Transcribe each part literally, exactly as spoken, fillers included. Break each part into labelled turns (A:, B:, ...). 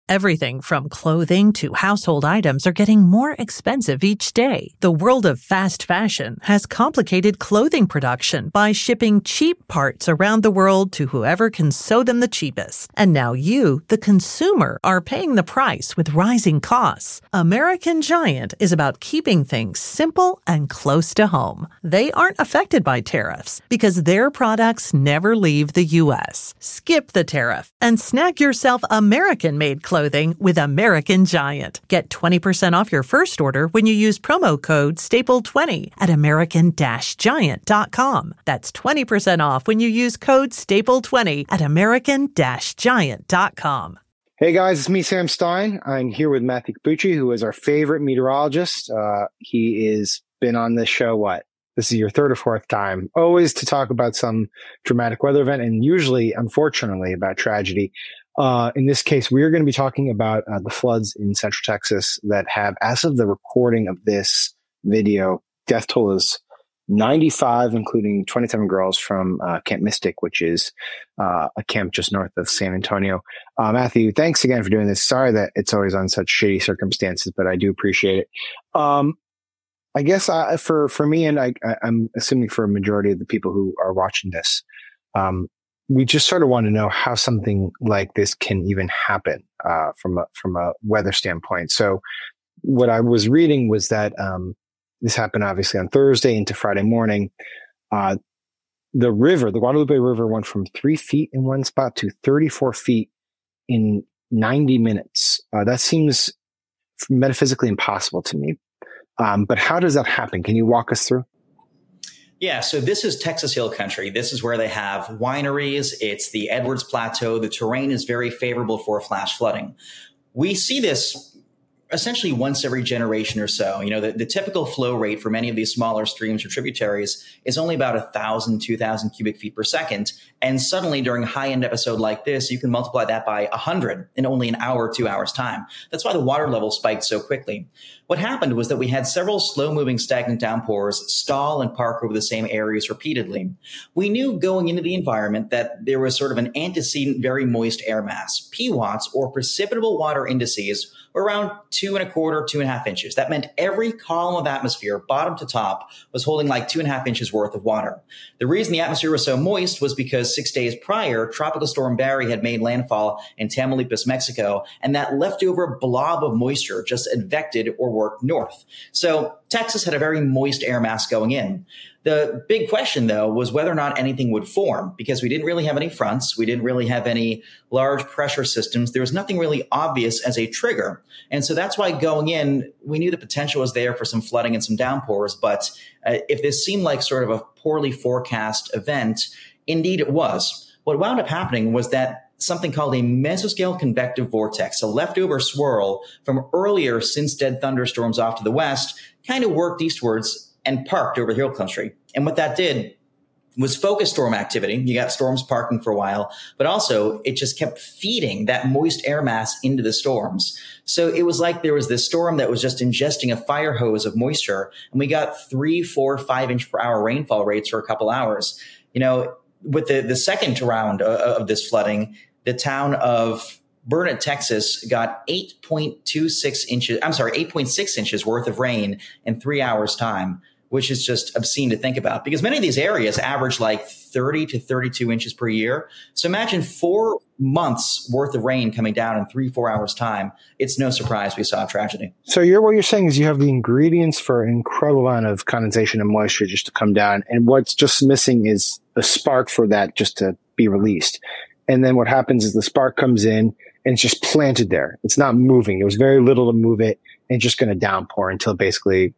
A: Everything from clothing to household items are getting more expensive each day. The world of fast fashion has complicated clothing production by shipping cheap parts around the world to whoever can sew them the cheapest. And now you, the consumer, are paying the price with rising costs. American Giant is about keeping things simple and close to home. They aren't affected by tariffs because their products never leave the U S. Skip the tariff and snag yourself American-made clothing with American Giant. Get twenty percent off your first order when you use promo code staple twenty at american giant dot com. That's twenty percent off when you use code staple twenty at american giant dot com.
B: Hey guys, it's me, Sam Stein. I'm here with Matthew Cappucci, who is our favorite meteorologist. Uh, he has been on this show, what? This is your third or fourth time, always to talk about some dramatic weather event, and usually, unfortunately, about tragedy. Uh, in this case, we are going to be talking about uh, the floods in Central Texas that have, as of the recording of this video, death toll is ninety-five, including twenty-seven girls from uh, Camp Mystic, which is uh, a camp just north of San Antonio. Uh, Matthew, thanks again for doing this. Sorry that it's always on such shitty circumstances, but I do appreciate it. Um, I guess I, for for me, and I, I, I'm assuming for a majority of the people who are watching this, um, we just sort of want to know how something like this can even happen uh, from a from a weather standpoint. So, what I was reading was that um, this happened obviously on Thursday into Friday morning. Uh, the river, the Guadalupe River, went from three feet in one spot to thirty-four feet in ninety minutes. Uh, that seems metaphysically impossible to me. Um, but how does that happen? Can you walk us through?
C: Yeah, so this is Texas Hill Country. This is where they have wineries. It's the Edwards Plateau. The terrain is very favorable for flash flooding. We see this essentially once every generation or so. You know, the, the typical flow rate for many of these smaller streams or tributaries is only about one thousand, two thousand cubic feet per second. And suddenly during a high-end episode like this, you can multiply that by one hundred in only an hour, two hours time. That's why the water level spiked so quickly. What happened was that we had several slow-moving stagnant downpours stall and park over the same areas repeatedly. We knew going into the environment that there was sort of an antecedent, very moist air mass. P WATS, or precipitable water indices, were around two and a quarter, two and a half inches. That meant every column of atmosphere, bottom to top, was holding like two and a half inches worth of water. The reason the atmosphere was so moist was because six days prior, Tropical Storm Barry had made landfall in Tamaulipas, Mexico, and that leftover blob of moisture just advected or worked north. So Texas had a very moist air mass going in. The big question, though, was whether or not anything would form, because we didn't really have any fronts. We didn't really have any large pressure systems. There was nothing really obvious as a trigger. And so that's why going in, we knew the potential was there for some flooding and some downpours. But uh, if this seemed like sort of a poorly forecast event, indeed it was. What wound up happening was that something called a mesoscale convective vortex, a leftover swirl from earlier since dead thunderstorms off to the west, kind of worked eastwards and parked over hill country. And what that did was focus storm activity. You got storms parking for a while, but also it just kept feeding that moist air mass into the storms. So it was like there was this storm that was just ingesting a fire hose of moisture, and we got three, four, five inch per hour rainfall rates for a couple hours. You know, with the, the second round of, of this flooding, the town of Burnett, Texas got eight point two six inches, I'm sorry, eight point six inches worth of rain in three hours time, which is just obscene to think about because many of these areas average like thirty to thirty-two inches per year. So imagine four months worth of rain coming down in three, four hours time. It's no surprise we saw a tragedy.
B: So you're, what you're saying is you have the ingredients for an incredible amount of condensation and moisture just to come down. And what's just missing is a spark for that just to be released. And then what happens is the spark comes in and it's just planted there. It's not moving. There was very little to move it, and it's just going to downpour until it basically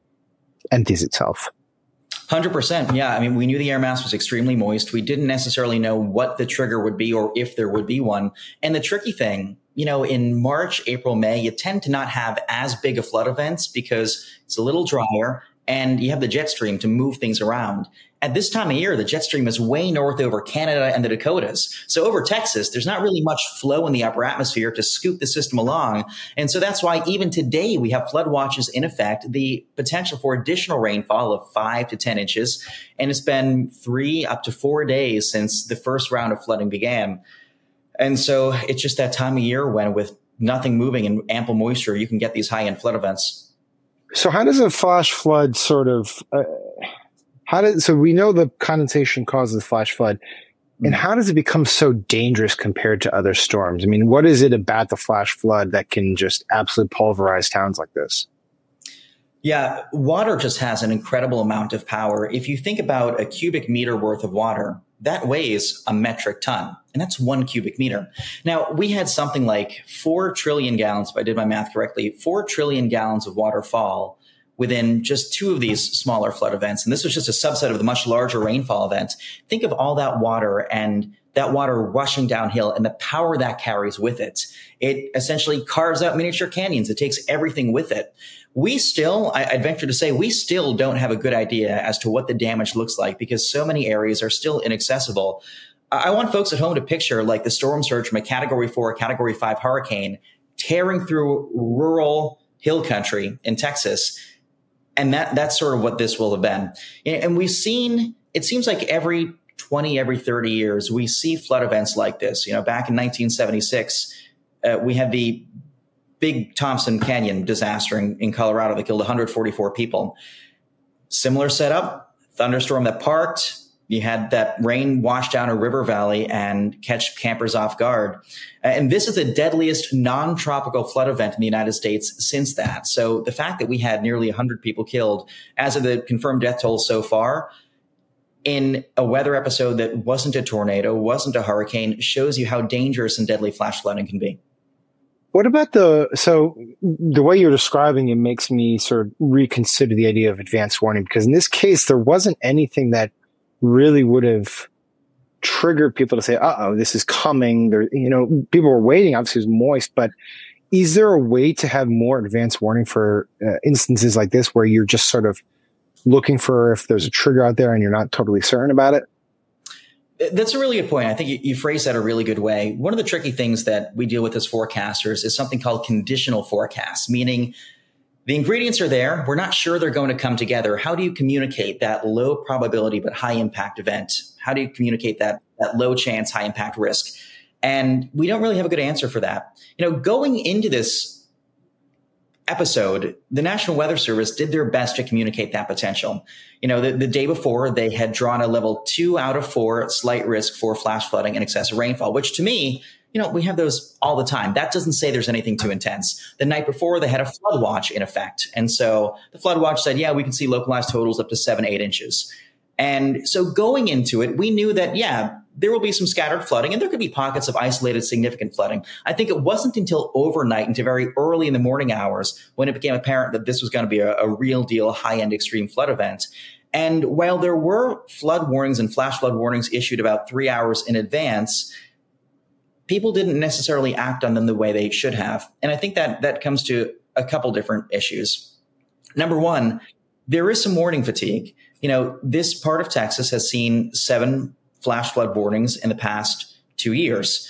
B: empties itself.
C: one hundred percent. Yeah. I mean, we knew the air mass was extremely moist. We didn't necessarily know what the trigger would be or if there would be one. And the tricky thing, you know, in March, April, May, you tend to not have as big of flood events because it's a little drier and you have the jet stream to move things around. At this time of year, the jet stream is way north over Canada and the Dakotas. So over Texas, there's not really much flow in the upper atmosphere to scoop the system along. And so that's why even today we have flood watches in effect, the potential for additional rainfall of five to ten inches. And it's been three up to four days since the first round of flooding began. And so it's just that time of year when with nothing moving and ample moisture, you can get these high end flood events.
B: So how does a flash flood sort of, uh, how did, so we know the condensation causes flash flood. And how does it become so dangerous compared to other storms? I mean, what is it about the flash flood that can just absolutely pulverize towns like this?
C: Yeah, water just has an incredible amount of power. If you think about a cubic meter worth of water, that weighs a metric ton, and that's one cubic meter. Now, we had something like four trillion gallons, if I did my math correctly, four trillion gallons of water fall within just two of these smaller flood events. And this was just a subset of the much larger rainfall events. Think of all that water and that water rushing downhill and the power that carries with it. It essentially carves out miniature canyons. It takes everything with it. We still, I, I'd venture to say, we still don't have a good idea as to what the damage looks like because so many areas are still inaccessible. I want folks at home to picture like the storm surge from a category four, category five hurricane tearing through rural hill country in Texas. And that that's sort of what this will have been. And we've seen, it seems like every twenty, every thirty years, we see flood events like this. You know, back in nineteen seventy-six, uh, we had the big Thompson Canyon disaster in, in Colorado that killed one hundred forty-four people. Similar setup, thunderstorm that parked. You had that rain wash down a river valley and catch campers off guard. And this is the deadliest non-tropical flood event in the United States since that. So the fact that we had nearly one hundred people killed as of the confirmed death toll so far in a weather episode that wasn't a tornado, wasn't a hurricane, shows you how dangerous and deadly flash flooding can be.
B: What about the, so the way you're describing it makes me sort of reconsider the idea of advanced warning, because in this case, there wasn't anything that really would have triggered people to say, uh-oh, this is coming. There, you know, people were waiting. Obviously, it was moist, but is there a way to have more advanced warning for uh, instances like this where you're just sort of looking for if there's a trigger out there and you're not totally certain about it?
C: That's a really good point. I think you, you phrased that a really good way. One of the tricky things that we deal with as forecasters is something called conditional forecasts, meaning the ingredients are there. We're not sure they're going to come together. How do you communicate that low probability but high impact event? How do you communicate that, that low chance, high impact risk? And we don't really have a good answer for that. You know, going into this episode, the National Weather Service did their best to communicate that potential. You know, the, the day before, they had drawn a level two out of four slight risk for flash flooding and excessive rainfall, which to me, you know, we have those all the time. That doesn't say there's anything too intense. The night before, they had a flood watch in effect. And so the flood watch said, yeah, we can see localized totals up to seven, eight inches. And so going into it, we knew that, yeah, there will be some scattered flooding and there could be pockets of isolated significant flooding. I think it wasn't until overnight, until very early in the morning hours, when it became apparent that this was going to be a, a real deal high-end extreme flood event. And while there were flood warnings and flash flood warnings issued about three hours in advance, people didn't necessarily act on them the way they should have. And I think that that comes to a couple different issues. Number one, there is some warning fatigue. You know, this part of Texas has seen seven flash flood warnings in the past two years.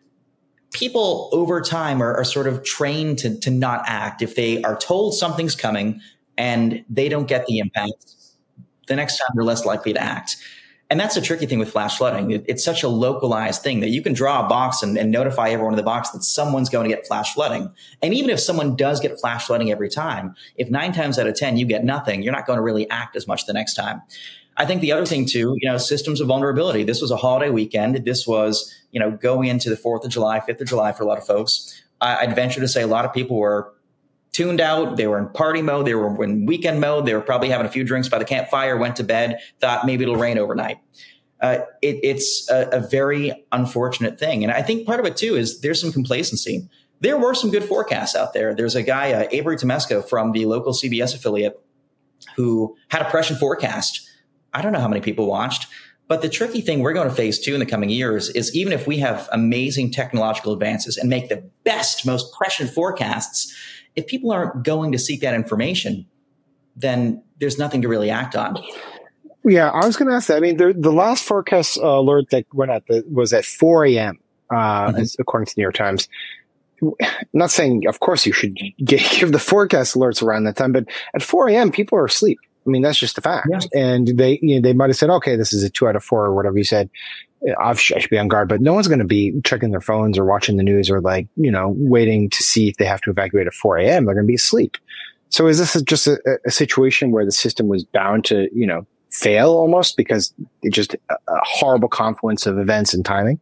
C: People over time are, are sort of trained to, to not act. If they are told something's coming and they don't get the impact, the next time they're less likely to act. And that's a tricky thing with flash flooding. It, it's such a localized thing that you can draw a box and, and notify everyone in the box that someone's going to get flash flooding. And even if someone does get flash flooding every time, if nine times out of ten you get nothing, you're not going to really act as much the next time. I think the other thing too, you know, systems of vulnerability. This was a holiday weekend. This was, you know, going into the fourth of July, fifth of July for a lot of folks. I, I'd venture to say a lot of people were tuned out. They were in party mode. They were in weekend mode. They were probably having a few drinks by the campfire, went to bed, thought maybe it'll rain overnight. Uh, it, it's a, a very unfortunate thing. And I think part of it too is there's some complacency. There were some good forecasts out there. There's a guy, uh, Avery Tomesco from the local C B S affiliate, who had a prescient forecast. I don't know how many people watched, but the tricky thing we're going to face too in the coming years is even if we have amazing technological advances and make the best, most prescient forecasts, if people aren't going to seek that information, then there's nothing to really act on.
B: Yeah, I was going to ask that. I mean, the, the last forecast uh, alert that went out the, was at four a.m., uh, mm-hmm. according to the New York Times. I'm not saying, of course, you should get, give the forecast alerts around that time, but at four a.m., people are asleep. I mean, that's just a fact. Yeah. And they, you know, they might have said, okay, this is a two out of four or whatever you said. obviously I should be on guard, but no one's going to be checking their phones or watching the news or like, you know, waiting to see if they have to evacuate at four a.m. They're going to be asleep. So is this just a, a situation where the system was bound to, you know, fail almost because it just a, a horrible confluence of events and timing?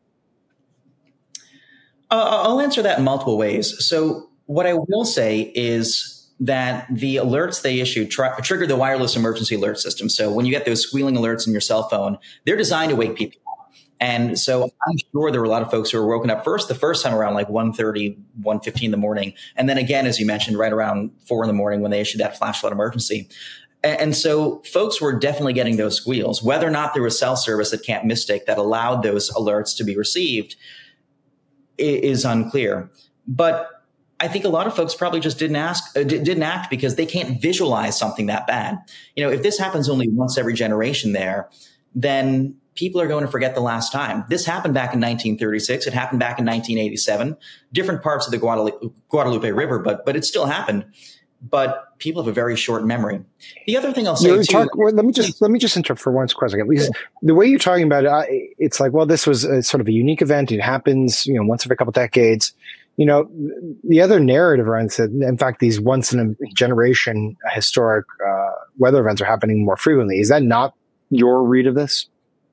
C: Uh, I'll answer that in multiple ways. So what I will say is that the alerts they issued tr- triggered the wireless emergency alert system. So when you get those squealing alerts in your cell phone, they're designed to wake people up. And so I'm sure there were a lot of folks who were woken up first, the first time around like one thirty, one fifteen in the morning. And then again, as you mentioned, right around four in the morning when they issued that flash flood emergency. And, and so folks were definitely getting those squeals. Whether or not there was cell service at Camp Mystic that allowed those alerts to be received is unclear. But I think a lot of folks probably just didn't ask, uh, didn't act because they can't visualize something that bad. You know, if this happens only once every generation there, then people are going to forget the last time. This happened back in nineteen thirty-six. It happened back in nineteen eighty-seven, different parts of the Guadalupe, Guadalupe River, but, but it still happened. But people have a very short memory. The other thing I'll say, too,
B: talk, well, let me just let me just interrupt for one second. At least the way you're talking about it, it's like, well, this was a, sort of a unique event. It happens, you know, once every couple of decades. You know, the other narrative around said, in fact, these once in a generation historic uh, weather events are happening more frequently. Is that not your read of this?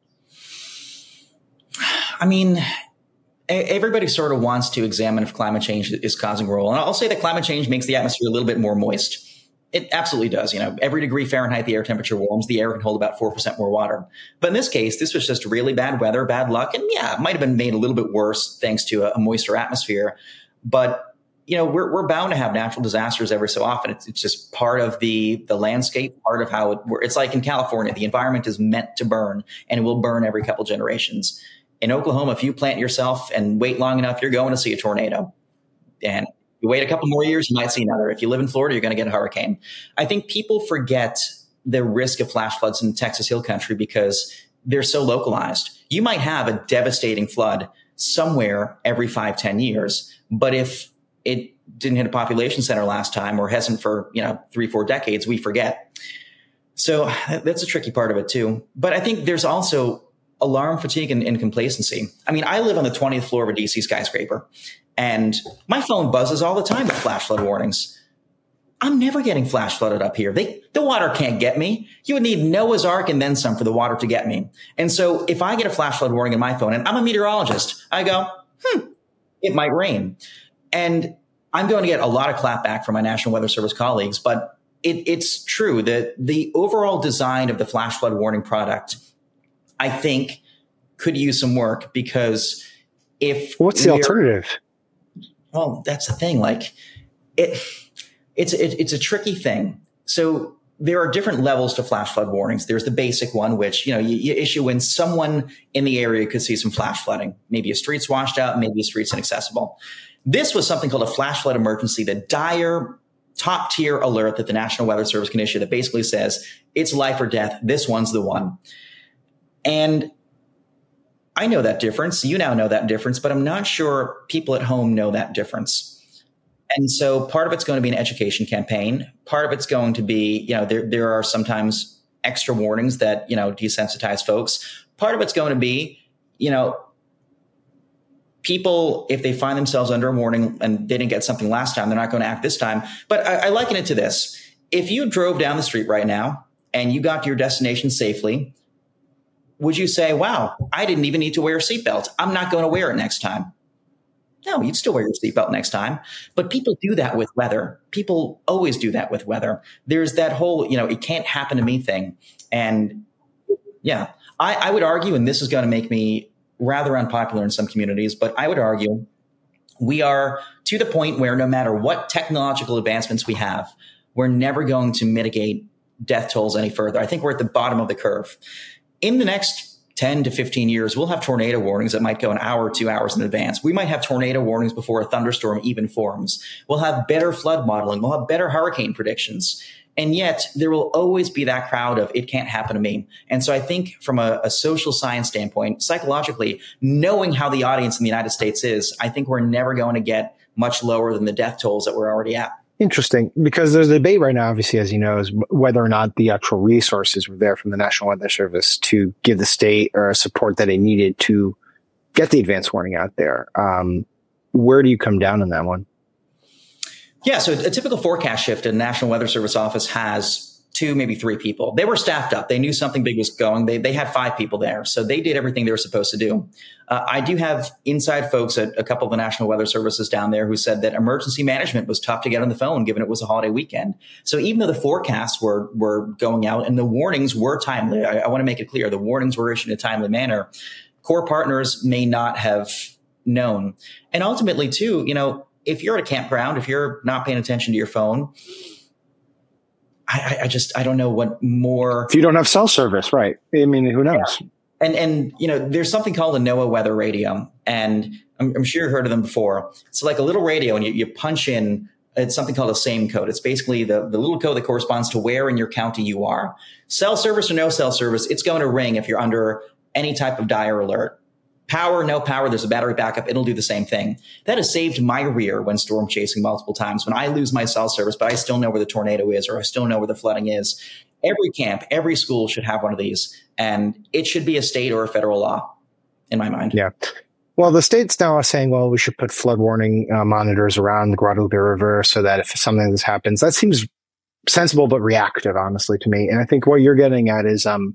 C: I mean, everybody sort of wants to examine if climate change is causing a role. And I'll say that climate change makes the atmosphere a little bit more moist. It absolutely does. You know, every degree Fahrenheit the air temperature warms, the air can hold about four percent more water. But in this case, this was just really bad weather, bad luck. And yeah, it might have been made a little bit worse thanks to a, a moister atmosphere. But, you know, we're we're bound to have natural disasters every so often. It's, it's just part of the the landscape, part of how it works. It's like in California, the environment is meant to burn, and it will burn every couple generations. In Oklahoma, if you plant yourself and wait long enough, you're going to see a tornado. And you wait a couple more years, you might see another. If you live in Florida, you're going to get a hurricane. I think people forget the risk of flash floods in Texas Hill Country because they're so localized. You might have a devastating flood somewhere every five, ten years. But if it didn't hit a population center last time or hasn't for, you know, three, four decades, we forget. So that's a tricky part of it, too. But I think there's also alarm fatigue and, and complacency. I mean, I live on the twentieth floor of a D C skyscraper. And my phone buzzes all the time with flash flood warnings. I'm never getting flash flooded up here. They, the water can't get me. You would need Noah's Ark and then some for the water to get me. And so if I get a flash flood warning in my phone, and I'm a meteorologist, I go, hmm, it might rain. And I'm going to get a lot of clapback from my National Weather Service colleagues, but it, it's true that the overall design of the flash flood warning product, I think, could use some work because if
B: what's the alternative?
C: Well, that's the thing. Like it, it's it, it's a tricky thing. So there are different levels to flash flood warnings. There's the basic one, which you know you, you issue when someone in the area could see some flash flooding. Maybe a street's washed out, maybe a street's inaccessible. This was something called a flash flood emergency, the dire top tier alert that the National Weather Service can issue that basically says it's life or death. This one's the one. And I know that difference. You now know that difference, but I'm not sure people at home know that difference. And so part of it's going to be an education campaign. Part of it's going to be, you know, there, there are sometimes extra warnings that, you know, desensitize folks. Part of it's going to be, you know, people, if they find themselves under a warning and they didn't get something last time, they're not going to act this time. But I, I liken it to this. If you drove down the street right now and you got to your destination safely, would you say, wow, I didn't even need to wear a seatbelt. I'm not going to wear it next time. No, you'd still wear your seatbelt next time. But people do that with weather. People always do that with weather. There's that whole, you know, it can't happen to me thing. And yeah, I, I would argue, and this is going to make me rather unpopular in some communities, but I would argue we are to the point where no matter what technological advancements we have, we're never going to mitigate death tolls any further. I think we're at the bottom of the curve. In the next ten to fifteen years, we'll have tornado warnings that might go an hour or two hours in advance. We might have tornado warnings before a thunderstorm even forms. We'll have better flood modeling. We'll have better hurricane predictions. And yet there will always be that crowd of it can't happen to me. And so I think from a, a social science standpoint, psychologically, knowing how the audience in the United States is, I think we're never going to get much lower than the death tolls that we're already at.
B: Interesting, because there's a debate right now, obviously, as you know, is whether or not the actual resources were there from the National Weather Service to give the state or support that it needed to get the advance warning out there. Um, where do you come down on that one?
C: Yeah, so a typical forecast shift in the National Weather Service office has two, maybe three people. They were staffed up. They knew something big was going. They they had five people there. So they did everything they were supposed to do. Uh, I do have inside folks at a couple of the National Weather Services down there who said that emergency management was tough to get on the phone, given it was a holiday weekend. So even though the forecasts were were going out and the warnings were timely, I, I want to make it clear, the warnings were issued in a timely manner, core partners may not have known. And ultimately, too, you know, if you're at a campground, if you're not paying attention to your phone, I, I just, I don't know what more.
B: If you don't have cell service, right? I mean, who knows?
C: Yeah. And, and, you know, there's something called a NOAA weather radio, and I'm, I'm sure you've heard of them before. It's like a little radio, and you, you punch in, it's something called a SAME code. It's basically the, the little code that corresponds to where in your county you are. Cell service or no cell service, it's going to ring if you're under any type of dire alert. Power, no power, there's a battery backup, it'll do the same thing. That has saved my rear when storm chasing multiple times, when I lose my cell service, but I still know where the tornado is, or I still know where the flooding is. Every camp, every school should have one of these, and it should be a state or a federal law, in my mind.
B: Yeah. Well, the states now are saying, well, we should put flood warning uh, monitors around the Guadalupe River so that if something like this happens, that seems sensible but reactive, honestly, to me. And I think what you're getting at is, um,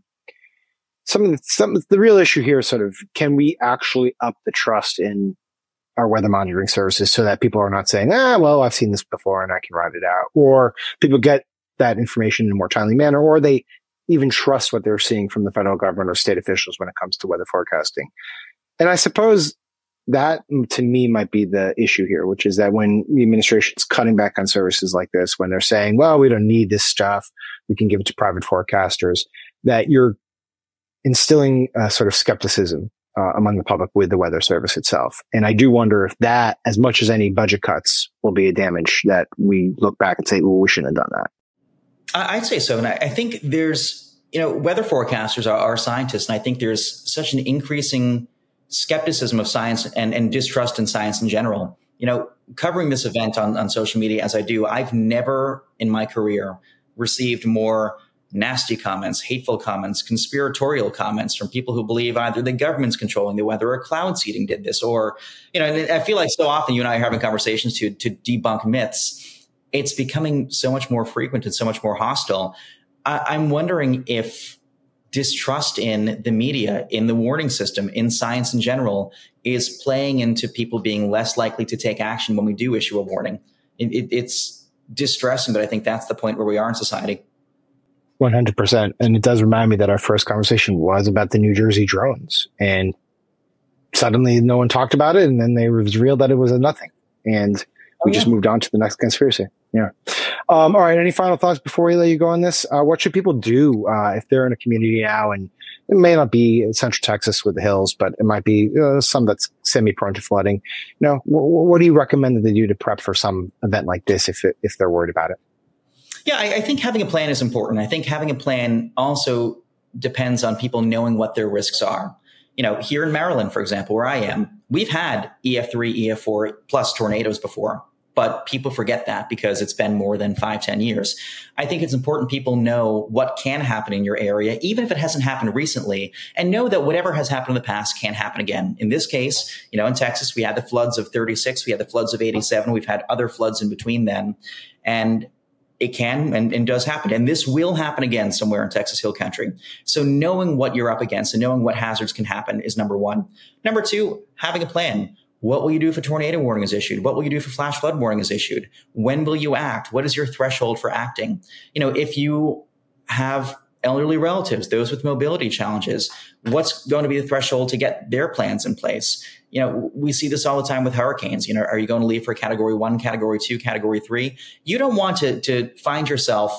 B: Some, some, the real issue here is sort of, can we actually up the trust in our weather monitoring services so that people are not saying, ah, well, I've seen this before and I can ride it out, or people get that information in a more timely manner, or they even trust what they're seeing from the federal government or state officials when it comes to weather forecasting. And I suppose that, to me, might be the issue here, which is that when the administration's cutting back on services like this, when they're saying, well, we don't need this stuff, we can give it to private forecasters, that you're instilling a sort of skepticism uh, among the public with the weather service itself. And I do wonder if that, as much as any budget cuts, will be a damage that we look back and say, well, we shouldn't have done that.
C: I'd say so. And I think there's, you know, weather forecasters are, are scientists. And I think there's such an increasing skepticism of science and, and distrust in science in general. You know, covering this event on, on social media as I do, I've never in my career received more nasty comments, hateful comments, conspiratorial comments from people who believe either the government's controlling the weather or cloud seeding did this, or, you know, and I feel like so often you and I are having conversations to, to debunk myths. It's becoming so much more frequent and so much more hostile. I, I'm wondering if distrust in the media, in the warning system, in science in general, is playing into people being less likely to take action when we do issue a warning. It, it, it's distressing, but I think that's the point where we are in society.
B: one hundred percent. And it does remind me that our first conversation was about the New Jersey drones. And suddenly no one talked about it. And then they revealed that it was a nothing. And we oh, yeah. just moved on to the next conspiracy. Yeah. Um, all right. Any final thoughts before we let you go on this? Uh, what should people do uh, if they're in a community now? And it may not be in Central Texas with the hills, but it might be uh, some that's semi-prone to flooding. You know, w- what do you recommend that they do to prep for some event like this if it, if they're worried about it?
C: Yeah, I, I think having a plan is important. I think having a plan also depends on people knowing what their risks are. You know, here in Maryland, for example, where I am, we've had E F three, E F four plus tornadoes before, but people forget that because it's been more than five, ten years. I think it's important people know what can happen in your area, even if it hasn't happened recently, and know that whatever has happened in the past can happen again. In this case, you know, in Texas, we had the floods of thirty-six, we had the floods of eighty-seven, we've had other floods in between then. And it can and, and does happen. And this will happen again somewhere in Texas Hill Country. So knowing what you're up against and knowing what hazards can happen is number one. Number two, having a plan. What will you do if a tornado warning is issued? What will you do if a flash flood warning is issued? When will you act? What is your threshold for acting? You know, if you have elderly relatives, those with mobility challenges, what's going to be the threshold to get their plans in place? You know, we see this all the time with hurricanes. You know, are you going to leave for category one, category two, category three? You don't want to, to find yourself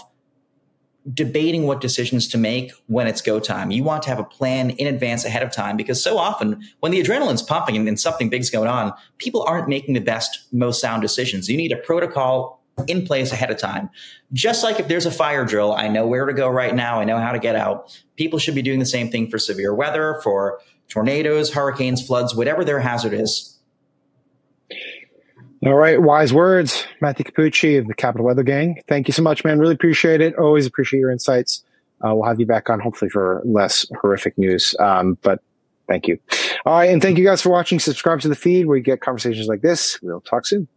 C: debating what decisions to make when it's go time. You want to have a plan in advance ahead of time, because so often when the adrenaline's pumping and, and something big's going on, people aren't making the best, most sound decisions. You need a protocol in place ahead of time. Just like if there's a fire drill, I know where to go right now. I know how to get out. People should be doing the same thing for severe weather, for tornadoes, hurricanes, floods, whatever their hazard is.
B: All right. Wise words. Matthew Capucci of the Capital Weather Gang. Thank you so much, man. Really appreciate it. Always appreciate your insights. Uh, we'll have you back on hopefully for less horrific news. Um, but thank you. All right. And thank you guys for watching. Subscribe to the feed where you get conversations like this. We'll talk soon.